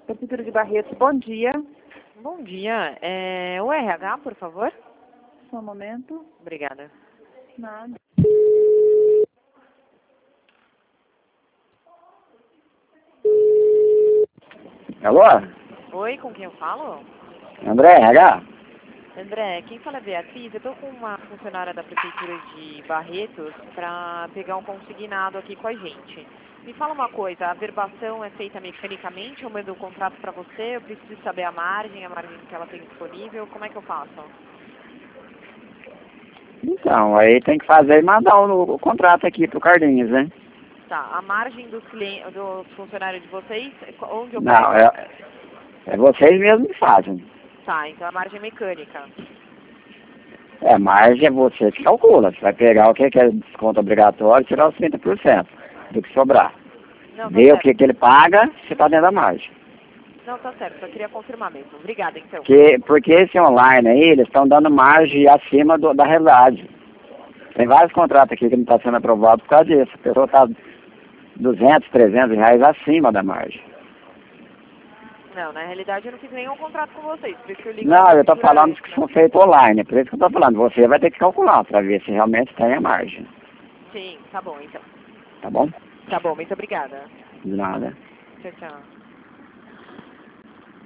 Prefeitura de Barretos, bom dia. Bom dia. O RH, por favor? Só um momento. Obrigada. Nada. Alô? Oi, com quem eu falo? André, RH? André, quem fala é Beatriz. Eu estou com uma funcionária da Prefeitura de Barretos para pegar um consignado aqui com a gente. Me fala uma coisa, a averbação é feita mecanicamente? Eu mando o contrato para você? Eu preciso saber a margem que ela tem disponível. Como é que eu faço? Então, aí tem que fazer e mandar o contrato aqui pro Carlinhos, né? Tá, a margem dos funcionários de vocês, onde eu Não, pego? é vocês mesmos que fazem. Tá, então a margem é mecânica. Margem é você que calcula. Você vai pegar o que é desconto obrigatório e tirar os 30% do que sobrar. Não, tá Ver o certo. que ele paga, você tá dentro da margem. Não, tá certo, só queria confirmar mesmo. Obrigada, então. Porque esse online aí, eles estão dando margem acima da realidade. Tem vários contratos aqui que não está sendo aprovado por causa disso. A pessoa está 200, 300 reais acima da margem. Não, na realidade eu não fiz nenhum contrato com vocês, por isso que eu ligo Não, na eu estou prefeitura falando antes, que né? são feitos online, é por isso que eu estou falando. Você vai ter que calcular para ver se realmente tem a margem. Sim, tá bom então. Tá bom? Tá bom, muito obrigada. De nada. Tchau, tchau.